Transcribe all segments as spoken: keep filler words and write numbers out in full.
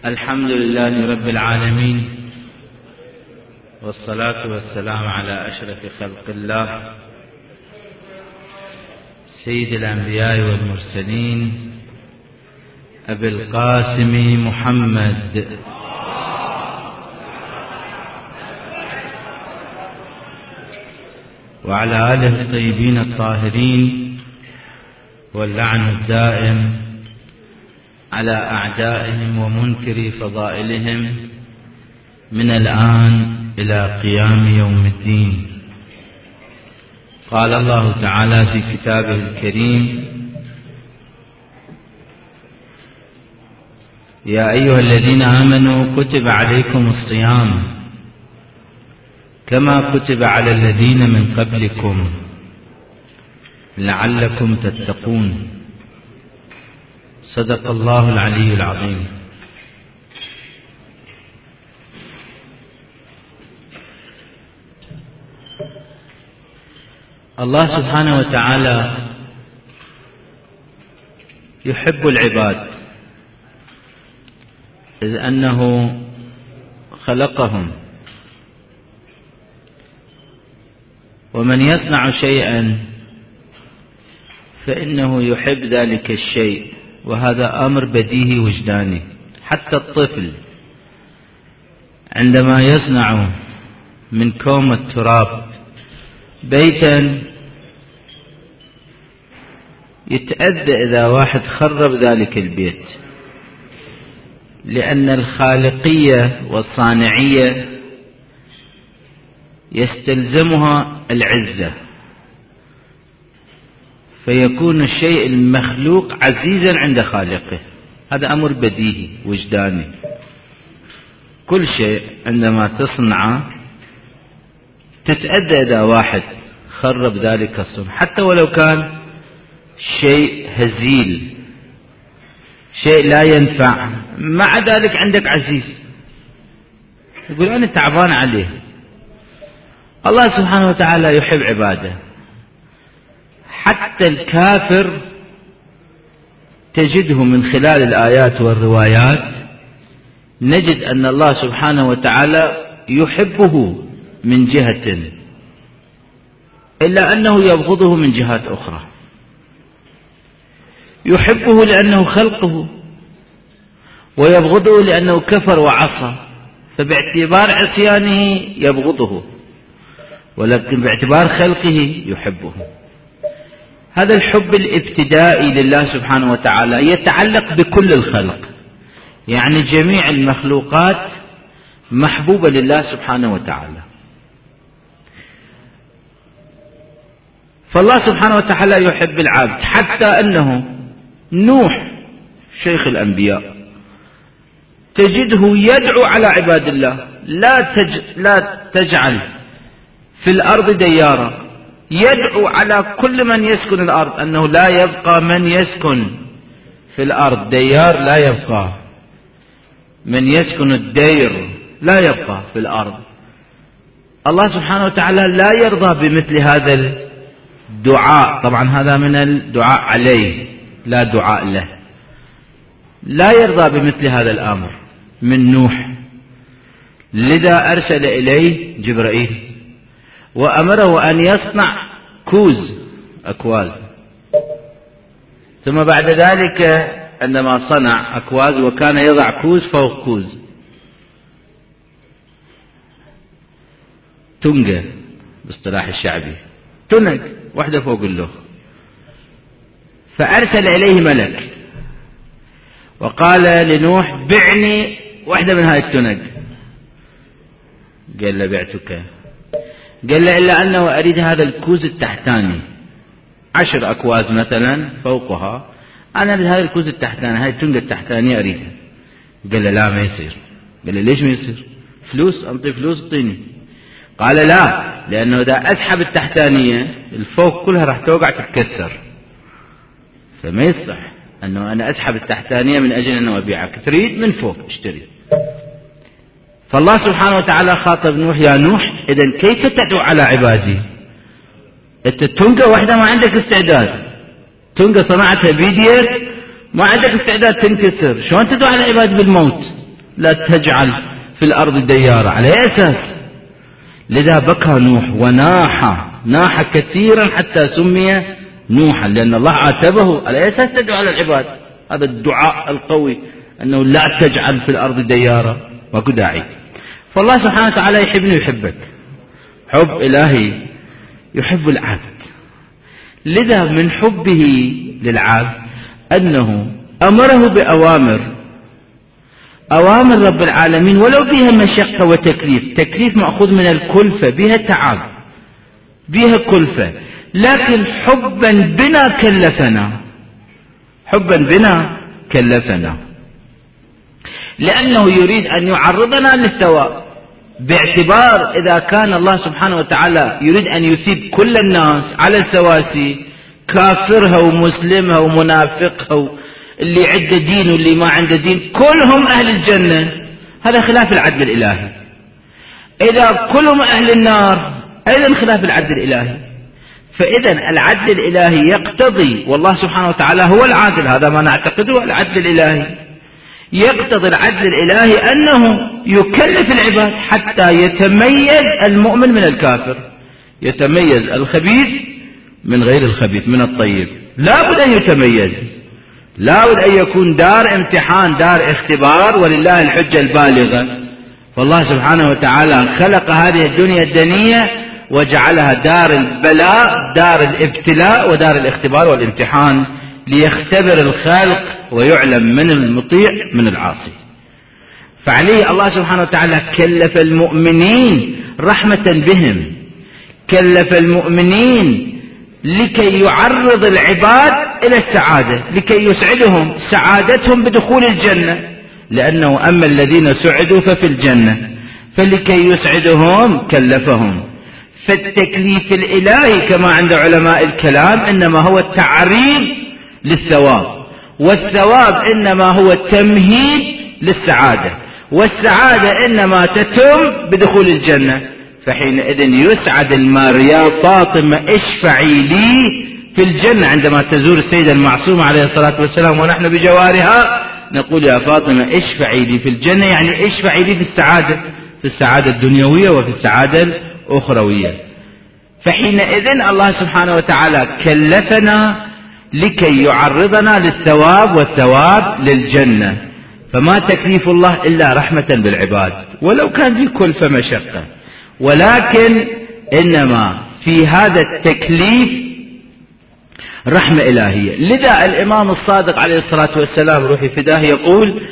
الحمد لله رب العالمين، والصلاة والسلام على أشرف خلق الله سيد الأنبياء والمرسلين أبي القاسم محمد وعلى آله الطيبين الطاهرين، واللعن الدائم على أعدائهم ومنكر فضائلهم من الآن إلى قيام يوم الدين. قال الله تعالى في كتابه الكريم: يا أيها الذين آمنوا كتب عليكم الصيام كما كتب على الذين من قبلكم لعلكم تتقون. صدق الله العلي العظيم. الله سبحانه وتعالى يحب العباد، إذ أنه خلقهم، ومن يصنع شيئا فإنه يحب ذلك الشيء، وهذا أمر بديهي وجداني. حتى الطفل عندما يصنع من كوم التراب بيتا يتأذى إذا واحد خرب ذلك البيت، لأن الخالقية والصانعية يستلزمها العزة، فيكون الشيء المخلوق عزيزا عند خالقه. هذا أمر بديهي وجداني. كل شيء عندما تصنعه تتأذى إذا واحد خرب ذلك الصنع، حتى ولو كان شيء هزيل، شيء لا ينفع، مع ذلك عندك عزيز، يقول أنا تعبان عليه. الله سبحانه وتعالى يحب عباده. حتى الكافر تجده من خلال الآيات والروايات نجد أن الله سبحانه وتعالى يحبه من جهة، إلا أنه يبغضه من جهات أخرى. يحبه لأنه خلقه، ويبغضه لأنه كفر وعصى، فباعتبار عصيانه يبغضه، ولكن باعتبار خلقه يحبه. هذا الحب الابتدائي لله سبحانه وتعالى يتعلق بكل الخلق، يعني جميع المخلوقات محبوبة لله سبحانه وتعالى. فالله سبحانه وتعالى يحب العبد، حتى أنه نوح شيخ الأنبياء تجده يدعو على عباد الله: لا, تج... لا تجعل في الأرض ديارا. يدعو على كل من يسكن الأرض أنه لا يبقى من يسكن في الأرض ديار، لا يبقى من يسكن الدير، لا يبقى في الأرض. الله سبحانه وتعالى لا يرضى بمثل هذا الدعاء. طبعا هذا من الدعاء عليه، لا دعاء له. لا يرضى بمثل هذا الأمر من نوح، لذا أرسل إليه جبرائيل وأمره أن يصنع كوز أكواز. ثم بعد ذلك عندما صنع أكواز، وكان يضع كوز فوق كوز، تنجة باصطلاح الشعبي، تنج واحدة فوق الأخرى. فأرسل إليه ملك وقال لنوح: بعني واحدة من هاي التنج. قال له: بعتك. قال له: إلا أنه أريد هذا الكوز التحتاني، عشر أكواز مثلا فوقها، أنا أريد هذا الكوز التحتاني، هاي التنجة التحتانية أريدها. قال له: لا، ما يصير. قال له: ليش ما يصير؟ فلوس، أنطي فلوس اعطيني. قال: لا، لأنه إذا أسحب التحتانية الفوق كلها راح توقع تتكسر، فما يصح أنه أنا أسحب التحتانية من أجل أنه أبيعك، تريد من فوق اشتري. فالله سبحانه وتعالى خاطب نوح: يا نوح، إذن كيف تدعو على عبادي؟ أنت تنقى واحدة ما عندك استعداد، تنقى صنعتها بيديك ما عندك استعداد تنكسر، شلون تدعو على العباد بالموت؟ لا تجعل في الأرض ديارة. على أي أساس؟ لذا بكى نوح وناح، ناح كثيرا حتى سمي نوحا، لأن الله عاتبه. على أي أساس تدعو على العباد؟ هذا الدعاء القوي أنه لا تجعل في الأرض ديارة، ماكو داعي. فالله سبحانه وتعالى يحبني ويحبك حب إلهي، يحب العبد. لذا من حبه للعبد أنه أمره بأوامر، أوامر رب العالمين ولو فيها مشقة وتكليف. تكليف مأخوذ من الكلفة، بها تعب، بها كلفة، لكن حبا بنا كلفنا، حبا بنا كلفنا، لأنه يريد أن يعرضنا للثواب، باعتبار إذا كان الله سبحانه وتعالى يريد أن يثيب كل الناس على السواسي، كافرها ومسلمها ومنافقها، اللي عنده دين واللي ما عنده دين، كلهم أهل الجنة، هذا خلاف العدل الإلهي. إذا كلهم أهل النار أيضا خلاف العدل الإلهي. فإذا العدل الإلهي يقتضي، والله سبحانه وتعالى هو العادل، هذا ما نعتقده العدل الإلهي، يقتضي العدل الإلهي أنه يكلف العباد حتى يتميز المؤمن من الكافر، يتميز الخبيث من غير الخبيث، من الطيب، لا بد أن يتميز، لا بد أن يكون دار امتحان، دار اختبار، ولله الحجة البالغة. فالله سبحانه وتعالى خلق هذه الدنيا الدنية وجعلها دار البلاء، دار الابتلاء ودار الاختبار والامتحان، ليختبر الخالق ويعلم من المطيع من العاصي. فعليه الله سبحانه وتعالى كلف المؤمنين رحمة بهم، كلف المؤمنين لكي يعرض العباد إلى السعادة، لكي يسعدهم سعادتهم بدخول الجنة، لأنه أما الذين سعدوا ففي الجنة، فلكي يسعدهم كلفهم. فالتكليف الإلهي كما عند علماء الكلام إنما هو التعريض للثواب، والثواب إنما هو التمهيد للسعادة، والسعادة إنما تتم بدخول الجنة. فحينئذ يسعد المار، يا فاطمة اشفعي لي في الجنة. عندما تزور السيدة المعصومة عليه الصلاة والسلام ونحن بجوارها نقول يا فاطمة اشفعي لي في الجنة، يعني اشفعي لي في السعادة، في السعادة الدنيوية وفي السعادة الأخروية. فحينئذ الله سبحانه وتعالى كلفنا لكي يعرضنا للثواب، والثواب للجنة. فما تكليف الله إلا رحمة بالعباد، ولو كان في كلفة مشقة، ولكن إنما في هذا التكليف رحمة إلهية. لذا الإمام الصادق عليه الصلاة والسلام روحي فداه يقول: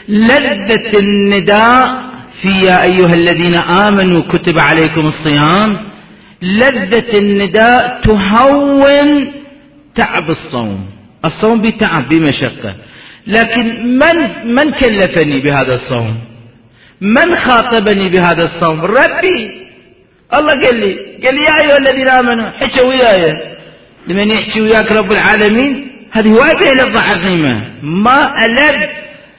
لذة النداء في يا أيها الذين آمنوا كتب عليكم الصيام، لذة النداء تهون تعب الصوم. الصوم بتعب بمشقة، لكن من من كلفني بهذا الصوم؟ من خاطبني بهذا الصوم؟ ربي. الله قال لي قال لي يا أيها الذين آمنوا، حكوا وياي. لمن يحكي وياك رب العالمين هذه واجهة لفظة عظيمة. ما ألد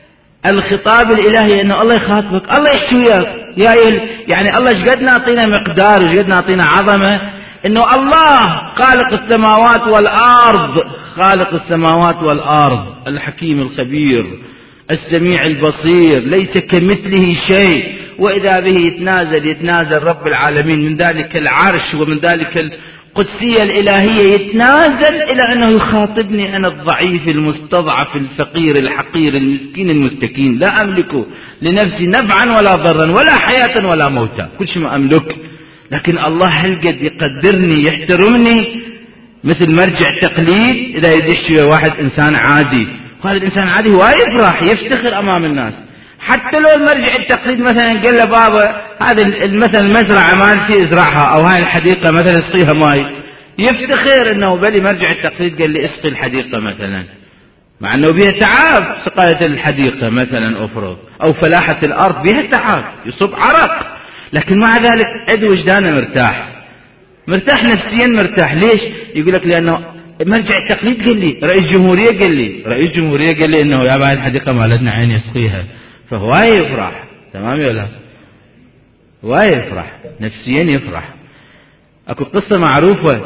الخطاب الإلهي أنه الله يخاطبك، الله يحكي وياك يا أيها، يعني الله ايش قد نعطينا مقدار وايش قد نعطينا عظمة، أنه الله خالق السماوات والأرض، خالق السماوات والأرض، الحكيم الخبير السميع البصير، ليس كمثله شيء، وإذا به يتنازل يتنازل رب العالمين من ذلك العرش ومن ذلك القدسية الإلهية، يتنازل إلى أنه يخاطبني أنا الضعيف المستضعف الفقير الحقير المسكين المستكين، لا أملك لنفسي نفعا ولا ضرا ولا حياة ولا موتا، كل شيء ما أملك. لكن الله هل قد يقدرني يحترمني مثل مرجع التقليد؟ إذا يدش واحد إنسان عادي، هذا الإنسان عادي هو يفرح يفتخر أمام الناس، حتى لو المرجع التقليد مثلا قال له بابا هذا مثلا المزرعة مالتي ازرعها، أو هاي الحديقة مثلا اسقيها ماي، يفتخر أنه بلي مرجع التقليد قال لي اسقي الحديقة مثلا، مع أنه بها تعب سقاية الحديقة مثلا أفرض، أو فلاحة الأرض بها تعب يصب عرق، لكن مع ذلك عد وجدانه مرتاح، مرتاح نفسيا مرتاح. ليش؟ يقول لك لأنه مرجع التقليد قال لي، رئيس جمهورية قال لي، رئيس جمهورية قال لي إنه يا باي الحديقة مالتنا عين يسقيها، فهو يفرح. تمام ولا لا؟ هو يفرح نفسيا يفرح. أكو قصة معروفة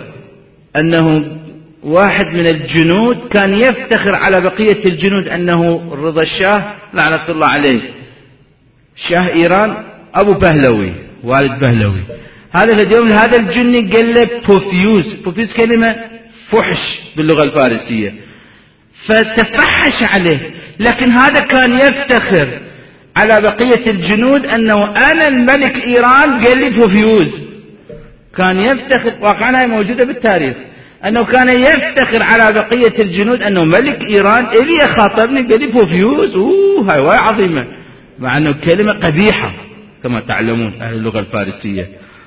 أنه واحد من الجنود كان يفتخر على بقية الجنود أنه رضا الشاه لعنة الله عليه شاه إيران أبو بهلوي، والد بهلوي، هذا في اليوم هذا الجني قال له بوفيوز. بوفيوز كلمة فحش باللغة الفارسية، فتفحش عليه. لكن هذا كان يفتخر على بقية الجنود أنه أنا الملك إيران قال لي بوفيوز. كان يفتخر، واقعا موجودة بالتاريخ، أنه كان يفتخر على بقية الجنود أنه ملك إيران إلي خاطبني قال لي بوفيوز. أوه هاي واي عظيمة، مع أنه كلمة قبيحة كما تعلمون أهل اللغة الفارسية.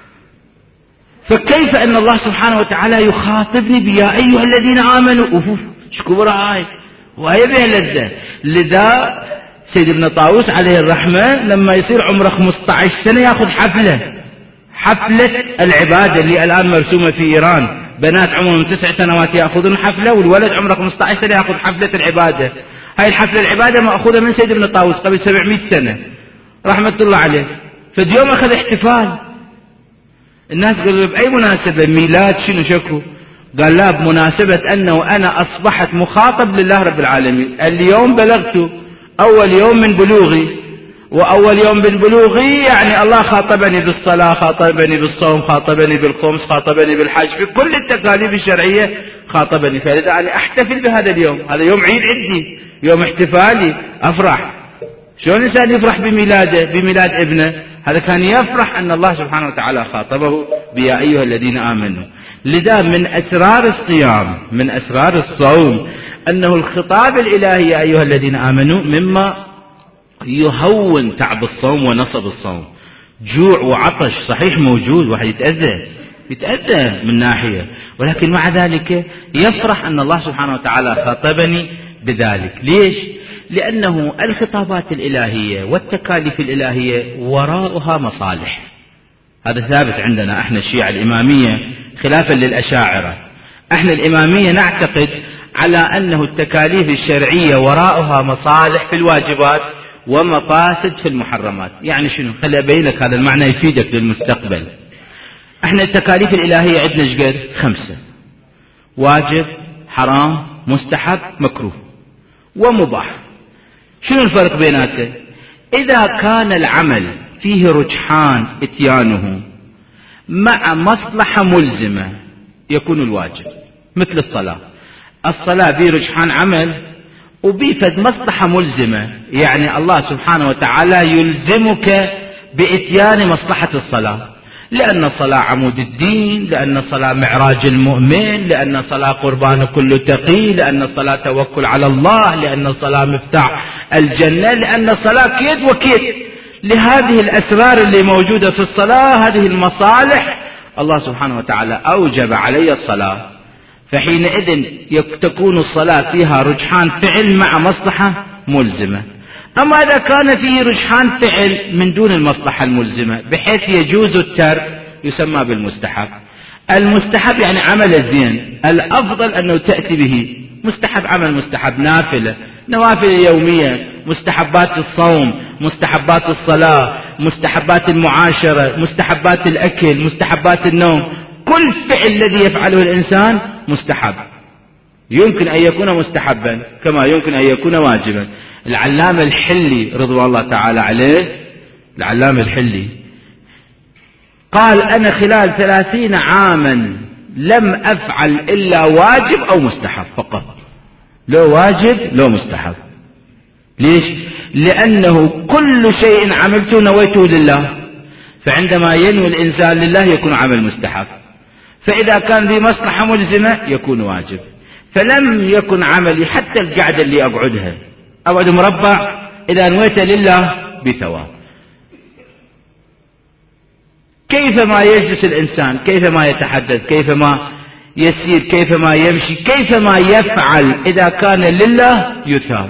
فكيف أن الله سبحانه وتعالى يخاطبني بيا أيها الذين آمنوا؟ أوه شكورة هاي وهي بها لذة. لذا سيد ابن طاووس عليه الرحمة لما يصير عمره خمسة عشر سنة يأخذ حفلة، حفلة العبادة اللي الآن مرسومة في إيران، بنات عمرهم تسع سنوات يأخذون حفلة، والولد عمره خمسة عشر سنة يأخذ حفلة العبادة. هاي الحفلة العبادة مأخوذة من سيد ابن طاووس قبل سبعمائة سنة رحمة الله عليه. فاليوم أخذ احتفال، الناس قالوا بأي مناسبة؟ ميلاد شنو شكو؟ قال لا، بمناسبة أنه أنا أصبحت مخاطب لله رب العالمين. اليوم بلغت أول يوم من بلوغي، وأول يوم من بلوغي يعني الله خاطبني بالصلاة، خاطبني بالصوم، خاطبني بالخمس، خاطبني بالحج، في كل التكاليف الشرعية خاطبني. فلذا أنا أحتفل بهذا اليوم، هذا يوم عيد عندي، يوم احتفالي، أفرح. شلون الإنسان يفرح بميلاده، بميلاد ابنه؟ هذا كان يفرح أن الله سبحانه وتعالى خاطبه بيا أيها الذين آمنوا. لذا من أسرار الصيام، من أسرار الصوم، أنه الخطاب الإلهي يا أيها الذين آمنوا مما يهون تعب الصوم ونصب الصوم. جوع وعطش صحيح موجود، واحد يتأذى يتأذى من ناحية، ولكن مع ذلك يفرح أن الله سبحانه وتعالى خاطبني بذلك. ليش؟ لأنه الخطابات الإلهية والتكاليف الإلهية وراءها مصالح. هذا ثابت عندنا احنا الشيعة الإمامية خلافا للأشاعرة. احنا الإمامية نعتقد على أنه التكاليف الشرعية وراءها مصالح في الواجبات ومفاسد في المحرمات. يعني شنو؟ خلي أبين لك هذا المعنى يفيدك للمستقبل. احنا التكاليف الإلهية عندنا شقد؟ خمسة: واجب، حرام، مستحب، مكروه ومباح. شنو الفرق بيناته؟ إذا كان العمل فيه رجحان اتيانه مع مصلحة ملزمة يكون الواجب، مثل الصلاة. الصلاة بي رجحان عمل وبيفد مصلحة ملزمة، يعني الله سبحانه وتعالى يلزمك بإتيان مصلحة الصلاة، لأن الصلاة عمود الدين، لأن الصلاة معراج المؤمن، لأن الصلاة قربان كل تقي، لأن الصلاة توكل على الله، لأن الصلاة مفتاح الجنة، لأن الصلاة كيد وكيد. لهذه الأسرار اللي موجودة في الصلاة، هذه المصالح، الله سبحانه وتعالى أوجب علي الصلاة. فحينئذ تكون الصلاة فيها رجحان فعل مع مصلحة ملزمة. أما إذا كان فيه رجحان فعل من دون المصلحة الملزمة بحيث يجوز الترك يسمى بالمستحب. المستحب يعني عمل الزين، الأفضل أنه تأتي به. مستحب عمل مستحب، نافلة، نوافل يومية، مستحبات الصوم، مستحبات الصلاة، مستحبات المعاشرة، مستحبات الأكل، مستحبات النوم. كل فعل الذي يفعله الإنسان مستحب، يمكن أن يكون مستحبا كما يمكن أن يكون واجبا. العلامة الحلي رضوان الله تعالى عليه، العلامة الحلي قال: أنا خلال ثلاثين عاما لم أفعل إلا واجب أو مستحب فقط، لو واجب لو مستحب. ليش؟ لأنه كل شيء عملته نويته لله، فعندما ينوي الإنسان لله يكون عمل مستحب، فإذا كان ذي مصلحة ملزمة يكون واجب. فلم يكن عملي حتى القعدة اللي أقعدها أقعد مربع إذا نويت لله بثواب. كيفما يجلس الإنسان، كيفما يتحدث، كيفما يسير، كيفما يمشي، كيفما يفعل، إذا كان لله يثاب.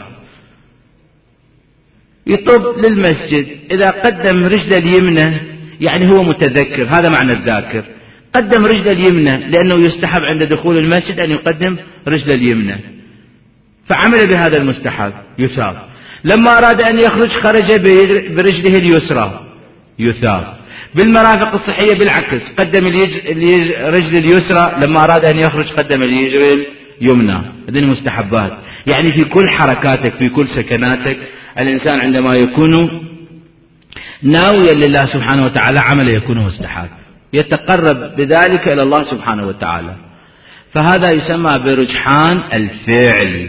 يطب للمسجد، إذا قدم رجل اليمنى يعني هو متذكر، هذا معنى الذاكر، قدم رجل اليمنى لأنه يستحب عند دخول المسجد أن يقدم رجل اليمنى، فعمل بهذا المستحب يثاب. لما أراد أن يخرج خرج برجله اليسرى يثاب. بالمرافق الصحية بالعكس، قدم الرجل اليسرى، لما أراد أن يخرج قدم الرجل اليمنى. هذه المستحبات. يعني في كل حركاتك، في كل سكناتك، الإنسان عندما يكون ناويا لله سبحانه وتعالى عمل يكون مستحب، يتقرب بذلك إلى الله سبحانه وتعالى، فهذا يسمى برجحان الفعل.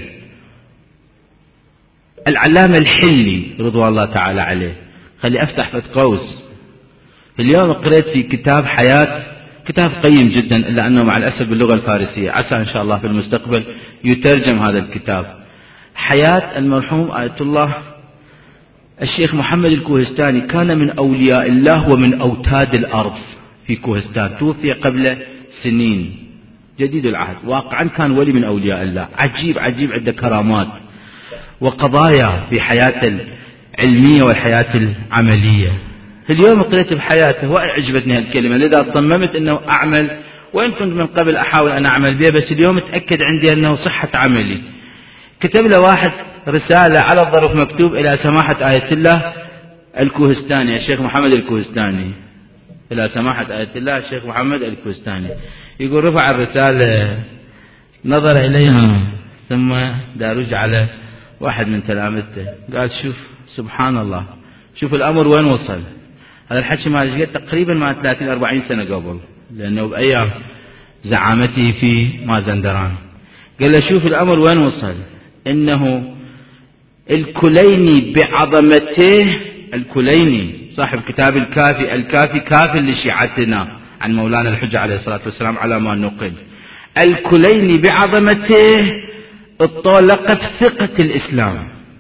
العلامة الحلي رضوان الله تعالى عليه، خلي أفتح فتح قوس، اليوم قرأت في كتاب حياة، كتاب قيم جدا إلا أنه مع الأسف باللغة الفارسية، عسى إن شاء الله في المستقبل يترجم هذا الكتاب. حياة المرحوم آية الله الشيخ محمد الكوهستاني، كان من أولياء الله ومن أوتاد الأرض في كوهستان، توفي قبل سنين، جديد العهد، واقعا كان ولي من أولياء الله، عجيب عجيب، عنده كرامات وقضايا في حياة العلمية والحياة العملية. اليوم قرأت بحياته وأعجبتني هالكلمة، لذا صممت أنه أعمل، وإن كنت من قبل أحاول أن أعمل بها، بس اليوم تأكد عندي أنه صحة عملي. كتب له واحد رسالة على الظرف مكتوب إلى سماحة آية الله الكوهستاني الشيخ محمد الكوهستاني، إلى سماحة آية الله الشيخ محمد الكوهستاني، يقول رفع الرسالة، نظر إليها، ثم دارج على واحد من تلامذته، قال شوف سبحان الله، شوف الأمر وين وصل. هذا الحكي ما جاء تقريبا مع ثلاثين أربعين سنة قبل، لأنه بأيام زعامته في مازندران. قال له شوف الأمر وين وصل، إنه الكليني بعظمته، الكليني صاحب كتاب الكافي، الكافي كافي لشيعتنا عن مولانا الحجة عليه الصلاة والسلام على ما نقل، الكليني بعظمته اطلقت ثقة الإسلام،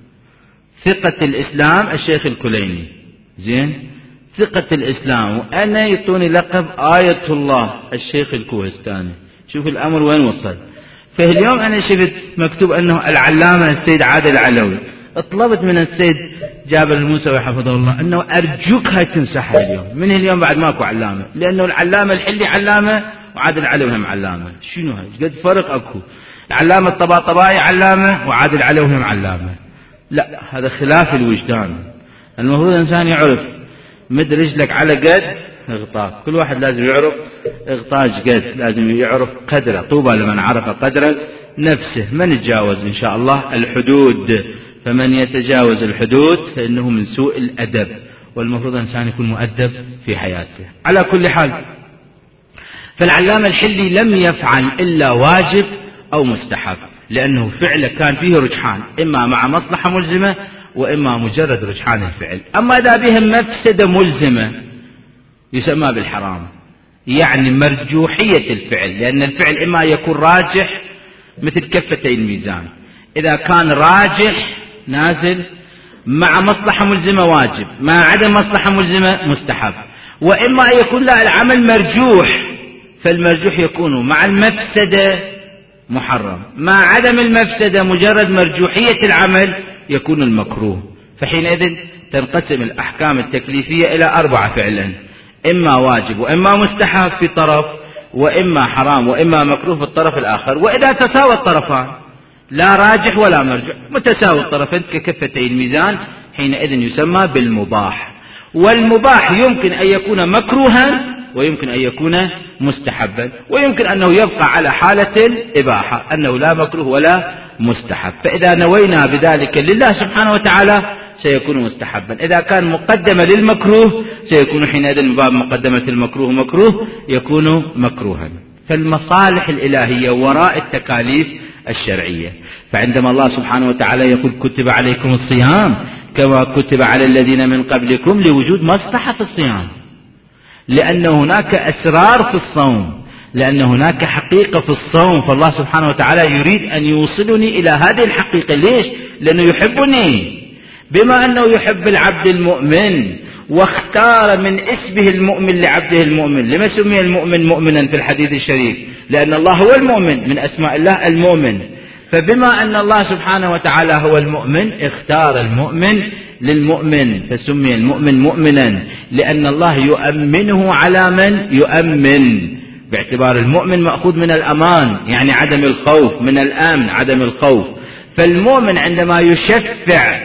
ثقة الإسلام الشيخ الكليني، زين، ثقة الإسلام، وأنا يعطوني لقب آية الله الشيخ الكوهستاني. شوف الأمر وين وصل. فاليوم أنا شفت مكتوب أنه العلامة السيد عادل العلوي، طلبت من السيد جابر الموسوي حفظه الله أنه أرجوك هاي تمسحها اليوم، من اليوم بعد ماكو علامة، لأنه العلامة الحلي علامة وعادل العلوي هم علامة. شنو هاي؟ قد فرق أكو، العلامة الطباطبائي علامة وعادل العلوي هم علامة. لا، هذا خلاف الوجدان. المفروض الإنسان يعرف مد رجلك على قد اغطاك، كل واحد لازم يعرف اغطاج قد، لازم يعرف قدره. طوبى لمن عرف قدر نفسه، من يتجاوز إن شاء الله الحدود، فمن يتجاوز الحدود فإنه من سوء الأدب، والمفروض الإنسان يكون مؤدب في حياته. على كل حال، فالعلامة الحلي لم يفعل إلا واجب أو مستحب، لأنه فعله كان فيه رجحان، إما مع مصلحة ملزمة وإما مجرد رجحان الفعل. أما إذا بهم مفسدة ملزمة يسمى بالحرام، يعني مرجوحية الفعل، لأن الفعل إما يكون راجح مثل كفتي الميزان، إذا كان راجح نازل مع مصلحة ملزمة واجب، مع عدم مصلحة ملزمة مستحب، وإما أن يكون لا العمل مرجوح، فالمرجوح يكون مع المفسدة محرم، مع عدم المفسدة مجرد مرجوحية العمل يكون المكروه. فحينئذ تنقسم الأحكام التكليفية إلى أربعة فعلا، إما واجب وإما مستحب في طرف، وإما حرام وإما مكروه في الطرف الآخر. وإذا تساوى الطرفان، لا راجح ولا مرجوح، متساوي الطرفين ككفتي الميزان، حينئذ يسمى بالمباح. والمباح يمكن أن يكون مكروها ويمكن أن يكون مستحبا، ويمكن أنه يبقى على حالة الإباحة، أنه لا مكروه ولا مستحب. فإذا نوينا بذلك لله سبحانه وتعالى سيكون مستحبا، إذا كان مقدمة للمكروه سيكون حينئذ من باب مقدمة المكروه مكروه، يكون مكروها. فالمصالح الإلهية وراء التكاليف الشرعية. فعندما الله سبحانه وتعالى يقول كتب عليكم الصيام كما كتب على الذين من قبلكم، لوجود مصلحة في الصيام، لأن هناك أسرار في الصوم، لأن هناك حقيقة في الصوم، فالله سبحانه وتعالى يريد أن يوصلني إلى هذه الحقيقة. ليش؟ لأنه يحبني، بما أنه يحب العبد المؤمن واختار من اسمه المؤمن لعبده المؤمن. لما سمي المؤمن مؤمنا في الحديث الشريف؟ لأن الله هو المؤمن، من أسماء الله المؤمن. فبما أن الله سبحانه وتعالى هو المؤمن اختار المؤمن للمؤمن، فسمي المؤمن مؤمنا، لأن الله يؤمنه على من يؤمن، باعتبار المؤمن مأخوذ من الأمان، يعني عدم الخوف، من الأمن عدم الخوف. فالمؤمن عندما يشفع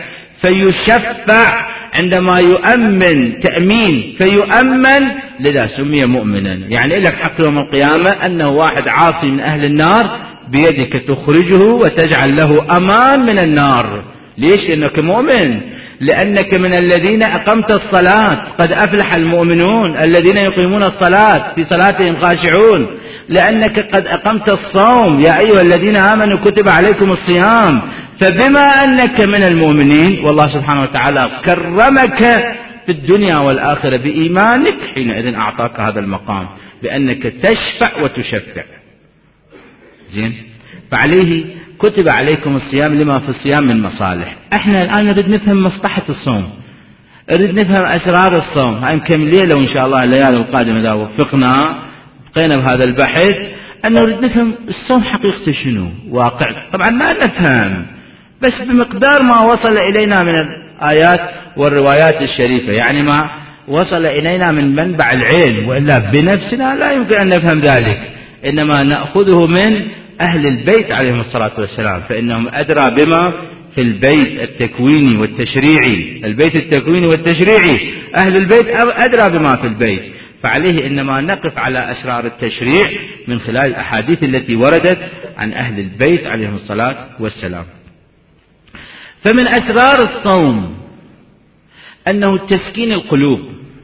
فيشفع، عندما يؤمن تأمين فيؤمن، لذا سمي مؤمنا. يعني لك حق يوم القيامة أنه واحد عاصي من أهل النار بيدك تخرجه وتجعل له أمان من النار. ليش؟ لأنك مؤمن. لأنك من الذين أقمت الصلاة، قد أفلح المؤمنون الذين يقيمون الصلاة في صلاتهم خاشعون. لأنك قد أقمت الصوم، يا أيها الذين آمنوا كتب عليكم الصيام. فبما أنك من المؤمنين والله سبحانه وتعالى كرمك في الدنيا والآخرة بإيمانك، حينئذ أعطاك هذا المقام بأنك تشفع وتشفع. زين، فعليه كتب عليكم الصيام لما في الصيام من مصالح. احنا الآن نريد نفهم مصلحة الصوم، نريد نفهم أسرار الصوم. هاي مكملين لو إن شاء الله الليالي القادمة إذا وفقنا بقينا بهذا البحث أن نريد نفهم الصوم حقيقته شنو واقع. طبعا ما نفهم بس بمقدار ما وصل إلينا من الآيات والروايات الشريفة، يعني ما وصل إلينا من منبع العلم، وإلا بنفسنا لا يمكن أن نفهم ذلك. إنما نأخذه من أهل البيت عليهم الصلاة والسلام، فإنهم أدرى بما في البيت التكويني والتشريعي. البيت التكويني والتشريعي، أهل البيت أدرى بما في البيت، فعليه إنما نقف على أسرار التشريع من خلال الأحاديث التي وردت عن أهل البيت عليهم الصلاة والسلام. فمن أسرار الصوم أنه تسكين القلوب،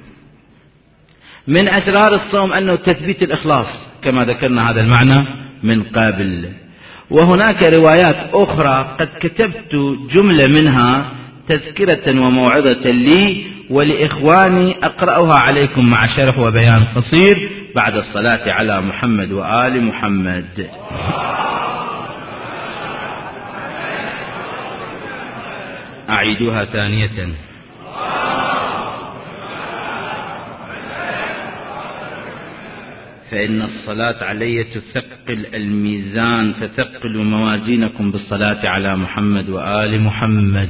من أسرار الصوم أنه تثبيت الإخلاص كما ذكرنا هذا المعنى من قبل. وهناك روايات أخرى قد كتبت جملة منها تذكرة وموعظة لي ولإخواني أقرأها عليكم مع شرح وبيان قصير بعد الصلاة على محمد وآل محمد. أعيدها ثانية. فإن الصلاة علي تثقل الميزان، فثقلوا موازينكم بالصلاة على محمد وآل محمد.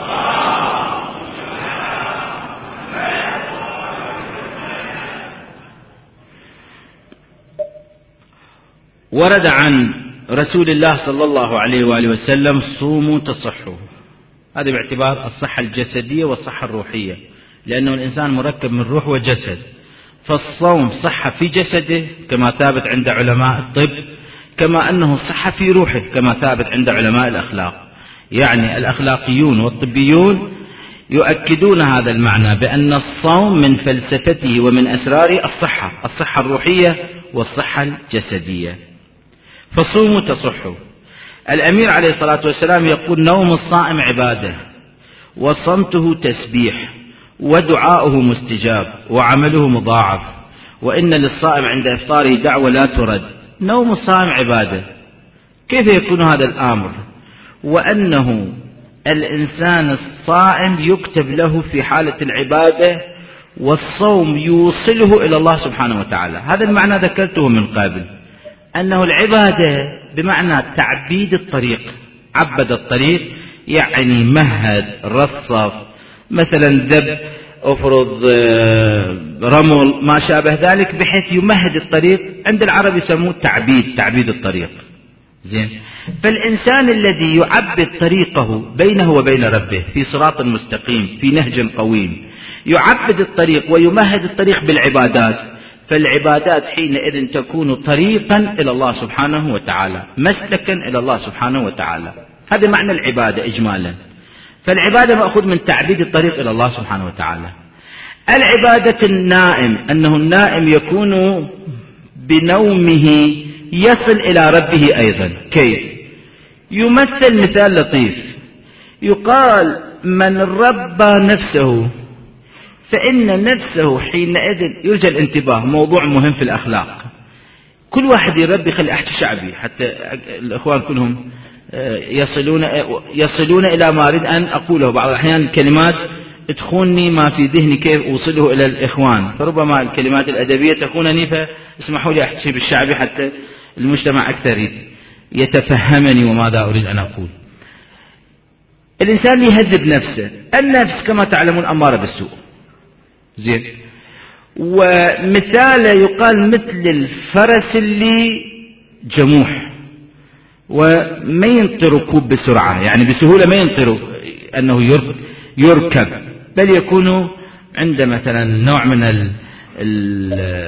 ورد عن رسول الله صلى الله عليه وآله وسلم: صوموا تصحوا. هذا باعتبار الصحة الجسدية والصحة الروحية، لأنه الإنسان مركب من روح وجسد، فالصوم صحة في جسده كما ثابت عند علماء الطب، كما أنه صحة في روحه كما ثابت عند علماء الأخلاق. يعني الأخلاقيون والطبيون يؤكدون هذا المعنى بأن الصوم من فلسفته ومن أسراره الصحة، الصحة الروحية والصحة الجسدية. فصوموا تصحوا. الأمير عليه الصلاة والسلام يقول: نوم الصائم عبادة، وصمته تسبيح، ودعاؤه مستجاب، وعمله مضاعف، وإن للصائم عند إفطاره دعوة لا ترد. نوم الصائم عبادة، كيف يكون هذا الأمر وأنه الإنسان الصائم يكتب له في حالة العبادة والصوم يوصله إلى الله سبحانه وتعالى؟ هذا المعنى ذكرته من قبل، أنه العبادة بمعنى تعبيد الطريق. عبد الطريق يعني مهد، رصف، مثلا ذب، أفرض رمل، ما شابه ذلك، بحيث يمهد الطريق. عند العرب يسموه تعبيد، تعبيد الطريق. زين. فالإنسان الذي يعبد طريقه بينه وبين ربه في صراط مستقيم، في نهج قويم، يعبد الطريق ويمهد الطريق بالعبادات، فالعبادات حينئذ تكون طريقا إلى الله سبحانه وتعالى، مسلكا إلى الله سبحانه وتعالى. هذا معنى العبادة إجمالا. فالعبادة مأخوذ من تعبيد الطريق إلى الله سبحانه وتعالى. العبادة النائم، أنه النائم يكون بنومه يصل إلى ربه أيضا. كيف؟ يمثل مثال لطيف، يقال: من ربى نفسه فإن نفسه حينئذ يرجى الانتباه. موضوع مهم في الأخلاق، كل واحد يربي. خلي أحكي شعبي حتى الإخوان كلهم يصلون يصلون إلى ما أريد أن أقوله. بعض الأحيان كلمات تخونني ما في ذهني كيف أوصله إلى الإخوان، فربما الكلمات الأدبية تخونني، فاسمحوا لي أحكي بالشعبي حتى المجتمع أكثر يتفهمني وماذا أريد أن أقول. الإنسان يهذب نفسه. النفس كما تعلمون أمارة بالسوء. زين. ومثال يقال مثل الفرس اللي جموح وما ينطر ركوب بسرعة، يعني بسهولة ما ينطر أنه يركب، بل يكون عند مثلا نوع من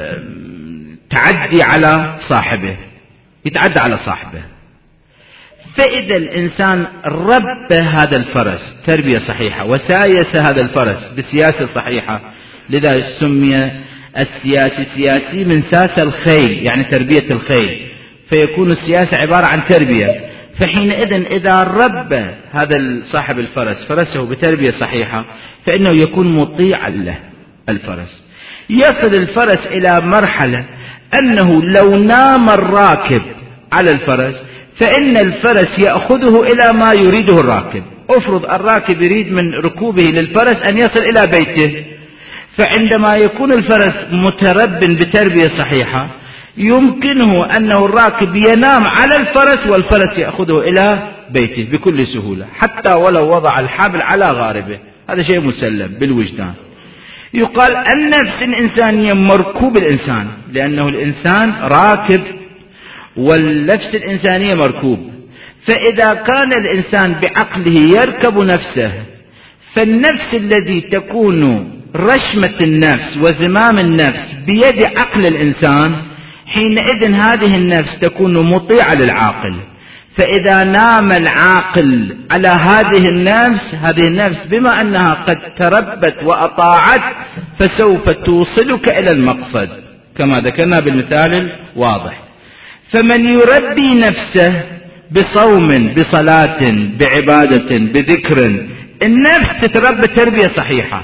التعدي على صاحبه، يتعدى على صاحبه. فإذا الإنسان رب هذا الفرس تربية صحيحة وسايس هذا الفرس بسياسة صحيحة، لذا سمي السياسي سياسي من ساس الخيل، يعني تربية الخيل، فيكون السياسة عبارة عن تربية. فحينئذ إذا رب هذا صاحب الفرس فرسه بتربية صحيحة فإنه يكون مطيعا له الفرس. يصل الفرس إلى مرحلة أنه لو نام الراكب على الفرس فإن الفرس يأخذه إلى ما يريده الراكب. أفرض الراكب يريد من ركوبه للفرس أن يصل إلى بيته، فعندما يكون الفرس مترب بتربية صحيحة يمكنه أنه الراكب ينام على الفرس والفرس يأخذه إلى بيته بكل سهولة، حتى ولو وضع الحبل على غاربه، هذا شيء مسلم بالوجدان. يقال النفس الإنسانية مركوب الإنسان، لأنه الإنسان راكب والنفس الإنسانية مركوب. فإذا كان الإنسان بعقله يركب نفسه، فالنفس الذي تكون رشمة النفس وزمام النفس بيد عقل الإنسان، حينئذ هذه النفس تكون مطيعة للعاقل. فإذا نام العاقل على هذه النفس، هذه النفس بما أنها قد تربت وأطاعت فسوف توصلك إلى المقصد كما ذكرنا بالمثال الواضح. فمن يربي نفسه بصوم بصلاة بعبادة بذكر، النفس تتربى تربية صحيحة،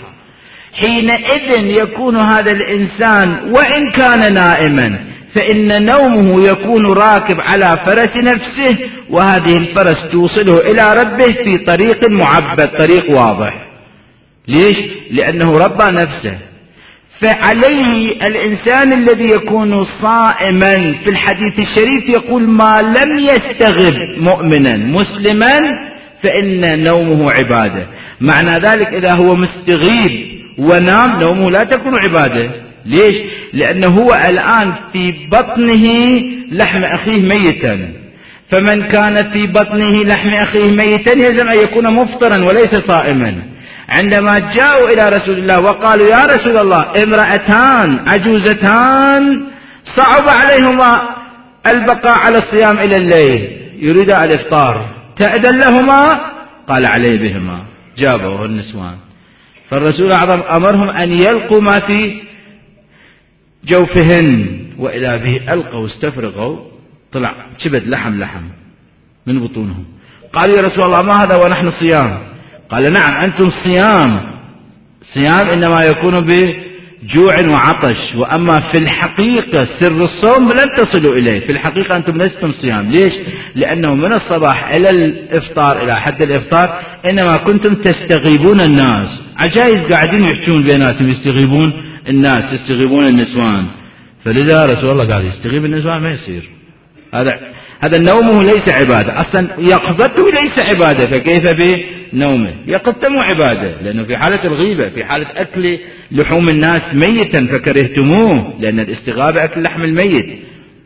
حينئذ يكون هذا الإنسان وإن كان نائما فإن نومه يكون راكب على فرس نفسه، وهذه الفرس توصله إلى ربه في طريق معبد، طريق واضح. ليش؟ لأنه ربى نفسه. فعليه الإنسان الذي يكون صائما في الحديث الشريف يقول ما لم يستغب مؤمنا مسلما فإن نومه عبادة. معنى ذلك إذا هو مستغيب ونام نومه لا تكون عبادة. ليش؟ لأنه هو الآن في بطنه لحم أخيه ميتا، فمن كان في بطنه لحم أخيه ميتا يلزم أن يكون مفطرا وليس صائما. عندما جاءوا إلى رسول الله وقالوا يا رسول الله امرأتان عجوزتان صعب عليهما البقاء على الصيام إلى الليل يريد الإفطار تأذن لهما؟ قال عليه بهما. جابوه النسوان، فالرسول الأعظم أمرهم أن يلقوا ما في جوفهن، وإلى به ألقوا استفرغوا طلع شبد لحم لحم من بطونهم. قالوا يا رسول الله ما هذا ونحن صيام؟ قال نعم أنتم صيام، صيام إنما يكون بجوع وعطش، وأما في الحقيقة سر الصوم لن تصلوا إليه، في الحقيقة أنتم لستم صيام. ليش؟ لأنه من الصباح إلى الإفطار إلى حد الإفطار إنما كنتم تستغيبون الناس، عجائز قاعدين يحجون بيناتهم يستغيبون الناس يستغيبون النسوان. فلذا رسول الله قال يستغيب النسوان ما يصير، هذا هذا نومه ليس عبادة، أصلا يقظته ليس عبادة، فكيف بنومه؟ يقظته مو عبادة، لأنه في حالة الغيبة، في حالة أكل لحوم الناس ميتا فكرهتموه، لأن الاستغابة أكل لحم الميت.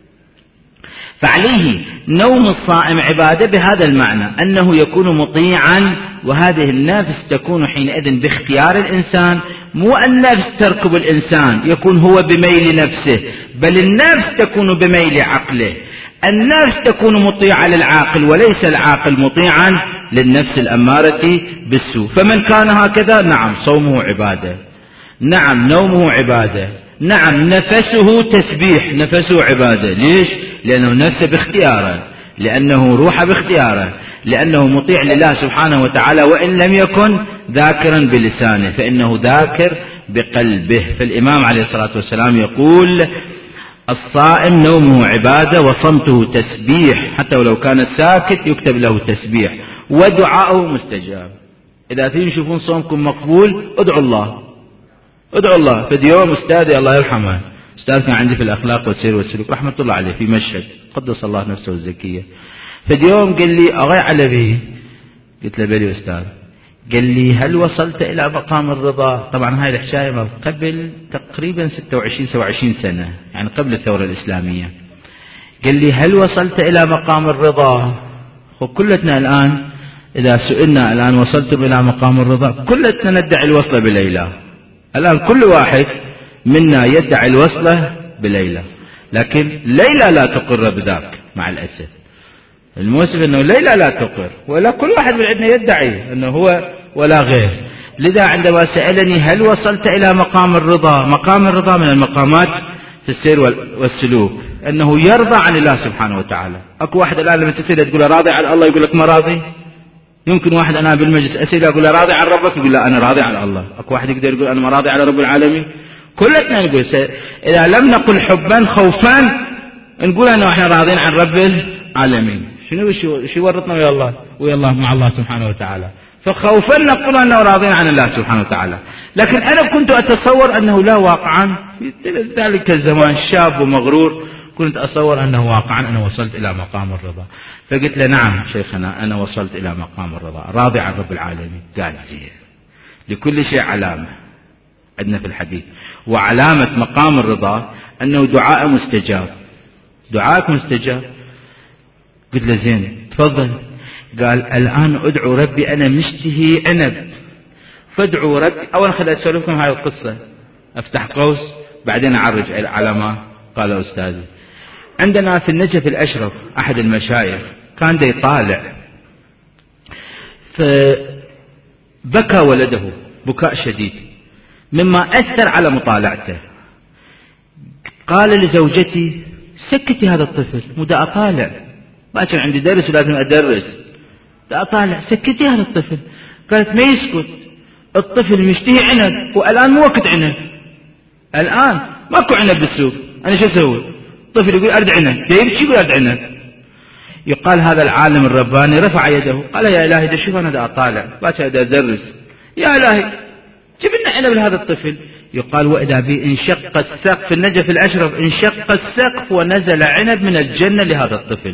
فعليه نوم الصائم عبادة بهذا المعنى أنه يكون مطيعا، وهذه النفس تكون حينئذ باختيار الإنسان، مو النفس تركب الإنسان يكون هو بميل نفسه، بل النفس تكون بميل عقله. النفس تكون مطيعة للعاقل وليس العاقل مطيعا للنفس الأمارة بالسوء. فمن كان هكذا نعم صومه عبادة، نعم نومه عبادة، نعم نفسه تسبيح، نفسه عبادة. ليش؟ لأنه نفسه باختياره، لأنه روح باختياره، لأنه مطيع لله سبحانه وتعالى، وإن لم يكن ذاكرا بلسانه فإنه ذاكر بقلبه. فالإمام عليه الصلاة والسلام يقول الصائم نومه عبادة وصمته تسبيح، حتى ولو كان ساكت يكتب له تسبيح، ودعاءه مستجاب. إذا تشوفون صومكم مقبول ادعوا الله، ادعوا الله. في يوم أستاذي الله يرحمه، أستاذ كان عندي في الأخلاق والسير والسلوك رحمة الله عليه في مشهد قدس الله نفسه الزكية، في يوم قال لي أغي على به، قلت له بلي أستاذ، قال لي هل وصلت إلى مقام الرضا؟ طبعا هاي الحكاية قبل تقريبا ستة وعشرين سبعة وعشرين سنة، يعني قبل الثورة الإسلامية. قال لي هل وصلت إلى مقام الرضا؟ وكلتنا الآن إذا سئلنا الآن وصلتم إلى مقام الرضا كلتنا ندعي الوصلة بليلى. الآن كل واحد منا يدعي الوصلة بليلى، لكن ليلى لا تقر بذاك مع الأسف. الموسف أنه ليلة لا تقر، ولا كل واحد من عندنا يدعي أنه هو ولا غير. لذا عندما سألني هل وصلت إلى مقام الرضا، مقام الرضا من المقامات في السير والسلوك، أنه يرضى عن الله سبحانه وتعالى. أكو واحد الآن لما تسأله تقول راضي عن الله يقول لك ما راضي. يمكن واحد أنا بالمجلس أسأله أقول راضي عن ربك يقول لا أنا راضي عن الله. أكو واحد يقدر يقول أنا ما راضي على رب العالمين. كلنا نقول إذا لم نقل حبا خوفا نقول أنه إحنا راضين عن رب العالمين. شنو شو شو ورطنا ويا الله ويا الله مع الله سبحانه وتعالى. فخوفا نقول أنه راضين عن الله سبحانه وتعالى. لكن أنا كنت أتصور أنه لا واقعا في ذلك الزمان شاب ومغرور، كنت أتصور أنه واقعا أنا وصلت إلى مقام الرضا. فقلت له نعم شيخنا أنا وصلت إلى مقام الرضا، راضي عن رب العالمين. قال زين، لكل شيء علامة عندنا في الحديث، وعلامة مقام الرضا أنه دعاء مستجاب. دعاءك مستجاب. قلت له زين تفضل. قال الآن أدعو ربي أنا مشتهي عنب، فادعوا ربي. أولا خليني أسولف لكم هاي القصة، أفتح قوس بعدين أعرج على ما قال أستاذي. عندنا في النجف الأشرف أحد المشايخ كان دا يطالع، فبكى ولده بكاء شديد مما أثر على مطالعته. قال لزوجتي سكتي هذا الطفل، مو دا أطالع، باكر عندي درس ولازم أدرس، دا أطالع، سكتي هذا الطفل. قالت ما يسكت، الطفل مشتهي عنب والآن مو وقت عنب، الآن ماكو عنب بالسوق، أنا شو أسوي؟ الطفل يقول أرد عنب، جايب شو يقول أرد عنب. يقال هذا العالم الرباني رفع يده قال يا إلهي ده شوف أنا دا أطالع باكر دا أدرس، يا إلهي جيب لنا عنب لهذا الطفل. يقال وإذا بي انشق السقف في النجف الأشرف، انشق السقف ونزل عنب من الجنة لهذا الطفل.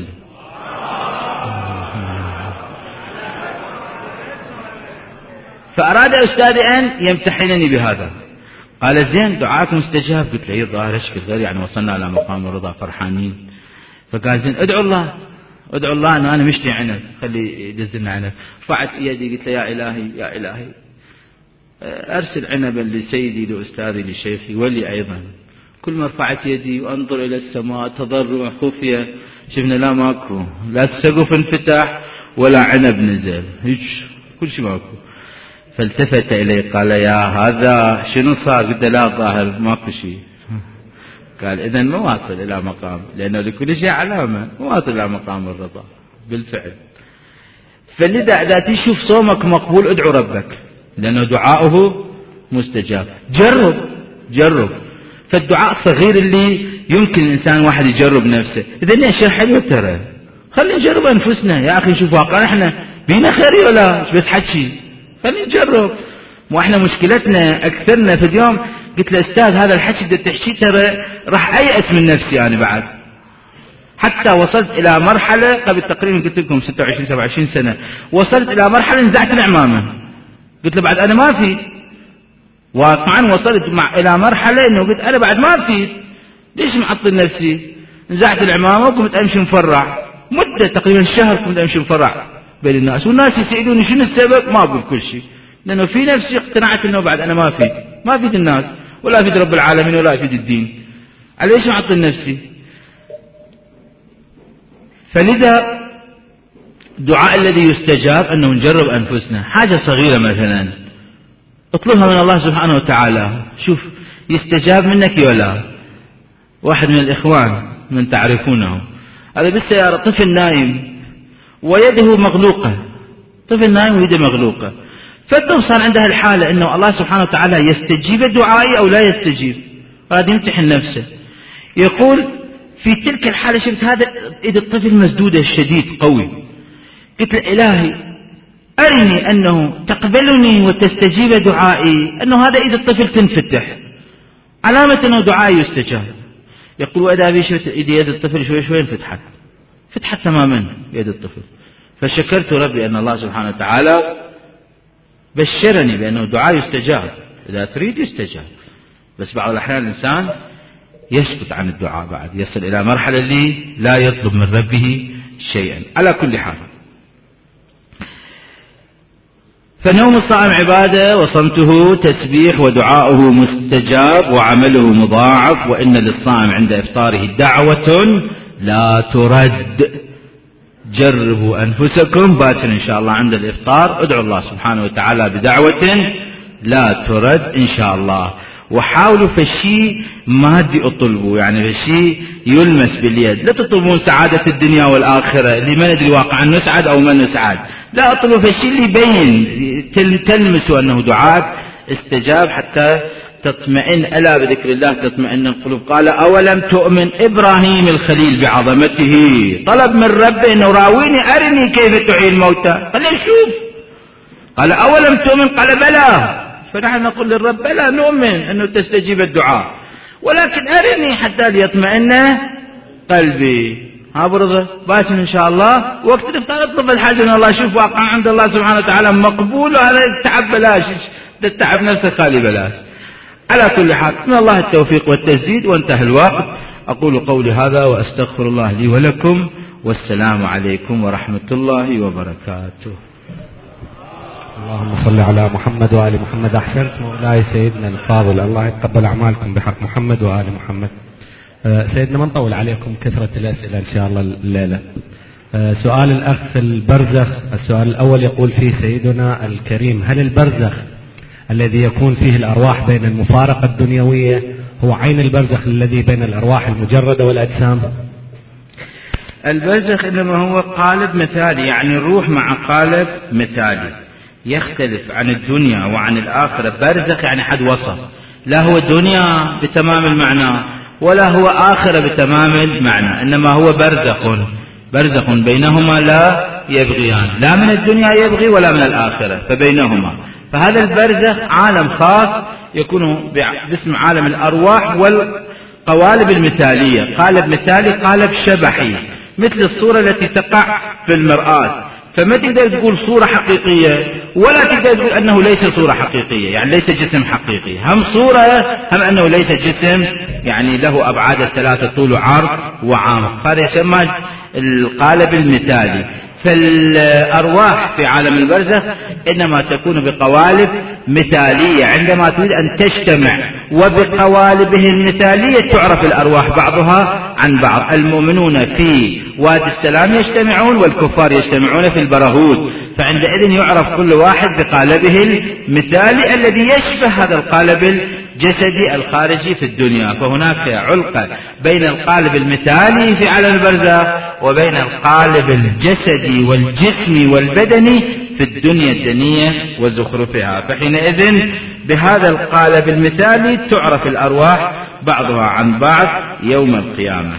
فأراد أستاذي أن يمتحنني بهذا. قال زين دعاءك مستجاب. قلت له ظاهر اشكل غير يعني وصلنا على مقام الرضا فرحانين. فقال زين ادعو الله، ادعو الله أنه أنا مشتي عنب خلي يدزلنا عنب. رفعت يدي قلت له يا إلهي يا إلهي أرسل عنبا لسيدي لأستاذي لشيخي ولي أيضا. كل ما رفعت يدي وأنظر إلى السماء تضرع خفية شفنا لا ماكو، لا السقف انفتح ولا عنب نزل، هيك كل شيء ماكو. فالتفت إلي قال يا هذا شنو صار؟ قلت لا ظاهر ماكو شيء. قال إذن ما واصل إلى مقام، لأنه لكل شيء علامة، ما واصل إلى مقام الرضا بالفعل. فلذا إذا تشوف صومك مقبول ادعو ربك لأنه دعاؤه مستجاب. جرب جرب. فالدعاء صغير اللي يمكن الإنسان واحد يجرب نفسه. إذن أشياء حلوة ترى، خلينا نجرب أنفسنا يا أخي نشوف واقعا إحنا بينا خير ولا بس حكي، خلينا نجرب. مو إحنا مشكلتنا أكثرنا في اليوم. قلت له أستاذ هذا الحكي بدي تحكي ترى راح أيأس من نفسي أنا بعد. حتى وصلت إلى مرحلة قبل تقريبا قلت لكم ستة وعشرين سبعة وعشرين سنة، وصلت إلى مرحلة نزعت العمامة. قلت له بعد أنا ما في، واقعا وصلت مع إلى مرحلة إنه قلت أنا بعد ما في، ليش معطل نفسي؟ نزعت العمامة وقمت أمشي مفرع مدة تقريبا شهر، قمت أمشي مفرع بين الناس، والناس يسألوني شنو السبب؟ ما أقول كل شيء، لأنه في نفسي اقتنعت إنه بعد أنا ما في، ما أفيد الناس ولا أفيد رب العالمين ولا أفيد الدين، على ليش معطل نفسي؟ فلذا الدعاء الذي يستجاب أنه نجرب أنفسنا. حاجة صغيرة مثلا اطلبها من الله سبحانه وتعالى، شوف يستجاب منك ولا. واحد من الإخوان من تعرفونه هذا بالسيارة طفل نايم ويده مغلوقة، طفل نايم ويده مغلوقة، فتوصل عندها الحالة أنه الله سبحانه وتعالى يستجيب دعائي أو لا يستجيب، هذا يمتحن نفسه. يقول في تلك الحالة شفت هذا إيد الطفل مسدودة الشديد قوي، قلت إلهي أرني أنه تقبلني وتستجيب دعائي، أنه هذا إيد الطفل تنفتح، علامة أنه دعائي يستجاب. يقول وإذا بي شفت إيد يد الطفل شوي شوي انفتحت، فتحت تماما يد الطفل. فشكرت ربي أن الله سبحانه وتعالى بشرني بأنه دعاء يستجاب، إذا تريد يستجاب. بس بعض الأحيان الإنسان يسكت عن الدعاء بعد، يصل إلى مرحلة اللي لا يطلب من ربه شيئا. على كل حال فنوم الصائم عبادة وصمته تسبيح ودعاؤه مستجاب وعمله مضاعف، وإن للصائم عند إفطاره دعوة لا ترد، جربوا أنفسكم باكر إن شاء الله عند الإفطار، ادعوا الله سبحانه وتعالى بدعوة لا ترد إن شاء الله، وحاولوا في الشيء مادي اطلبوا، يعني في الشيء يلمس باليد، لا تطلبون سعادة الدنيا والآخرة اللي ما ندري واقعا نسعد أو ما نسعد، لا اطلبوا في الشيء اللي يبين تلمسوا أنه دعاء استجاب حتى تطمئن. ألا بذكر الله تطمئن القلوب. قال أولم تؤمن إبراهيم الخليل بعظمته طلب من ربه إنه راويني أرني كيف تحيي الموتى، قال شوف، قال أولم تؤمن، قال بلى، فنحن نقول للرب بلى نؤمن أنه تستجيب الدعاء، ولكن أرني حتى ليطمئن قلبي. ها برضه باكر إن شاء الله وقت الإفطار اطلب الحاجة من الله، شوف واقع عند الله سبحانه وتعالى مقبول، وهذا التعب بلاش، تتعب نفسك خالي بلاش. على كل حال من الله التوفيق والتسديد. وانتهى الوقت. أقول قولي هذا وأستغفر الله لي ولكم، والسلام عليكم ورحمة الله وبركاته. اللهم صل على محمد وآل محمد. أحسنت مولاي سيدنا الفاضل، الله يتقبل أعمالكم بحق محمد وآل محمد. أه سيدنا ما نطول عليكم كثرة الأسئلة إن شاء الله الليلة. أه سؤال الأخ البرزخ، السؤال الأول يقول فيه سيدنا الكريم: هل البرزخ الذي يكون فيه الأرواح بين المفارقة الدنيوية هو عين البرزخ الذي بين الأرواح المجردة والأجسام؟ البرزخ إنما هو قالب مثالي، يعني الروح مع قالب مثالي يختلف عن الدنيا وعن الآخرة. برزخ يعني حد وسط، لا هو دنيا بتمام المعنى ولا هو آخرة بتمام المعنى، إنما هو برزخ، برزخ بينهما لا يبغيان، لا من الدنيا يبغي ولا من الآخرة، فبينهما. فهذا البرزخ عالم خاص يكون باسم عالم الأرواح والقوالب المثالية. قالب مثالي قالب شبحي، مثل الصورة التي تقع في المرآة، فما تقدر تقول صورة حقيقية ولا تقدر تقول أنه ليس صورة حقيقية، يعني ليس جسم حقيقي، هم صورة هم أنه ليس جسم، يعني له أبعاد الثلاثة طول وعرض وعمق، هذا يسمى القالب المثالي. فالأرواح في عالم البرزخ إنما تكون بقوالب مثالية عندما تريد أن تجتمع، وبقوالبه المثالية تعرف الأرواح بعضها عن بعض. المؤمنون في وادي السلام يجتمعون والكفار يجتمعون في البرهود، فعندئذ يعرف كل واحد بقالبه المثالي الذي يشبه هذا القالب الجسدي الخارجي في الدنيا. فهناك علقة بين القالب المثالي في عالم البرزخ وبين القالب الجسدي والجسمي والبدني في الدنيا الدنية وزخرفها. فحينئذ بهذا القالب المثالي تعرف الأرواح بعضها عن بعض يوم القيامة.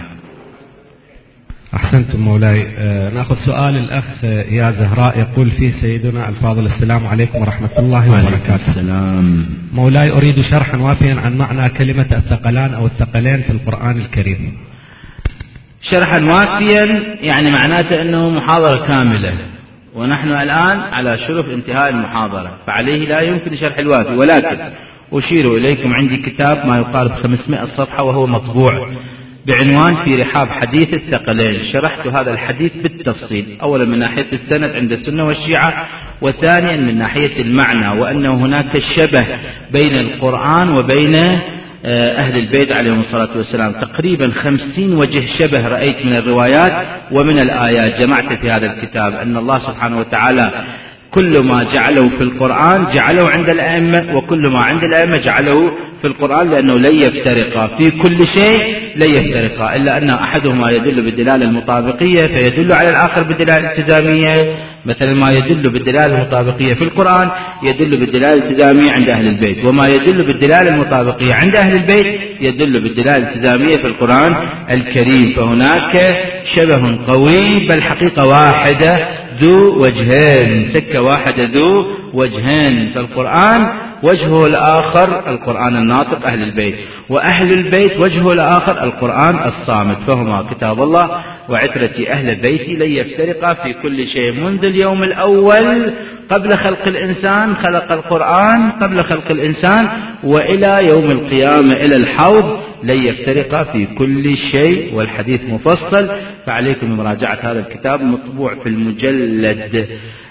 أحسنتم مولاي. آه نأخذ سؤال الأخ يا زهراء، يقول فيه سيدنا الفاضل: السلام عليكم ورحمة الله وبركاته. السلام. مولاي أريد شرحا وافيا عن معنى كلمة الثقلان أو الثقلين في القرآن الكريم. شرحا وافيا يعني معناته أنه محاضرة كاملة، ونحن الآن على شرف انتهاء المحاضرة، فعليه لا يمكن شرح الوافي، ولكن أشير إليكم عندي كتاب ما يقارب خمسمائة صفحة وهو مطبوع بعنوان في رحاب حديث الثقلين. شرحت هذا الحديث بالتفصيل، أولا من ناحية السند عند السنة والشيعة، وثانيا من ناحية المعنى، وأنه هناك شبه بين القرآن وبين أهل البيت عليهم الصلاة والسلام. تقريبا خمسين وجه شبه رأيت من الروايات ومن الآيات، جمعت في هذا الكتاب أن الله سبحانه وتعالى كل ما جعله في القرآن جعله عند الأئمة، وكل ما عند الأئمة جعله في القرآن، لأنه لن يفترقا في كل شيء، لن يفترقا إلا أن أحدهما يدل بالدلالة المطابقية فيدل على الآخر بالدلالة الالتزامية. مثلا ما يدل بالدلالة المطابقية في القرآن يدل بالدلالة الالتزامية عند أهل البيت، وما يدل بالدلالة المطابقية عند أهل البيت يدل بالدلالة الالتزامية في القرآن الكريم. فهناك شبه قوي، بل حقيقة واحدة ذو وجهين، سكة واحدة ذو وجهين. فالقرآن وجهه الآخر القرآن الناطق أهل البيت، وأهل البيت وجهه الآخر القرآن الصامت، فهما كتاب الله وعترة أهل بيتي لن يفترقا في كل شيء. منذ اليوم الأول قبل خلق الإنسان خلق القرآن قبل خلق الإنسان، وإلى يوم القيامة إلى الحوض لن يفترقا في كل شيء، والحديث مفصل، فعليكم بمراجعة هذا الكتاب مطبوع في المجلد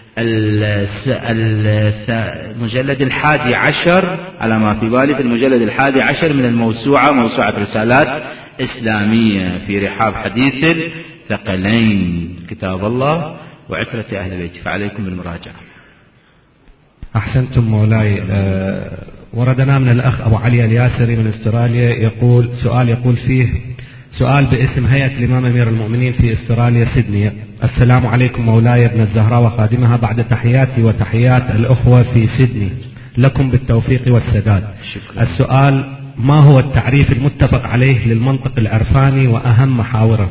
المجلد الحادي عشر على ما في بالي، في المجلد الحادي عشر من الموسوعة، موسوعة رسالات إسلامية في رحاب حديث ثقلين، كتاب الله وعترة أهل بيتي، فعليكم بالمراجعة. أحسنتم مولاي. أه وردنا من الأخ أبو علي الياسري من استراليا، يقول سؤال يقول فيه سؤال باسم هيئة الإمام أمير المؤمنين في استراليا سيدني. السلام عليكم مولاي ابن الزهراء وخادمها، بعد تحياتي وتحيات الأخوة في سيدني لكم بالتوفيق والسداد. شكرا. السؤال: ما هو التعريف المتفق عليه للمنطق العرفاني وأهم محاوره؟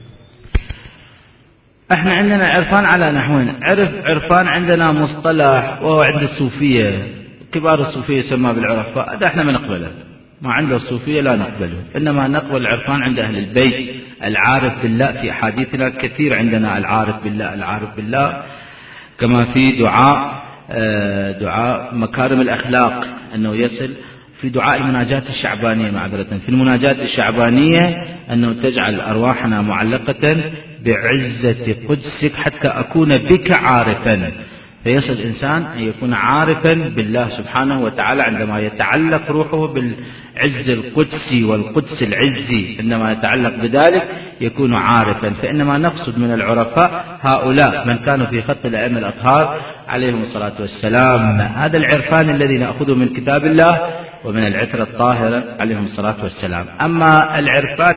احنا عندنا عرفان على نحوين. عرف عرفان عندنا مصطلح وهو عند الصوفية، كبار الصوفية يسمى بالعرف، هذا احنا ما نقبله، ما عند الصوفية لا نقبله، إنما نقبل العرفان عند أهل البيت. العارف بالله في أحاديثنا كثير، عندنا العارف بالله العارف بالله كما في دعاء دعاء مكارم الأخلاق أنه يصل، في دعاء المناجاة الشعبانية معذرة في المناجاة الشعبانية أنه تجعل أرواحنا معلقة بعزة قدسك حتى أكون بك عارفا، فيصل الإنسان أن يكون عارفا بالله سبحانه وتعالى عندما يتعلق روحه بالعز القدسي والقدس العزي، عندما يتعلق بذلك يكون عارفا. فإنما نقصد من العرفاء هؤلاء من كانوا في خط الأئمة الأطهار عليهم الصلاة والسلام، هذا العرفان الذي نأخذه من كتاب الله ومن العترة الطاهرة عليهم الصلاة والسلام. أما العرفان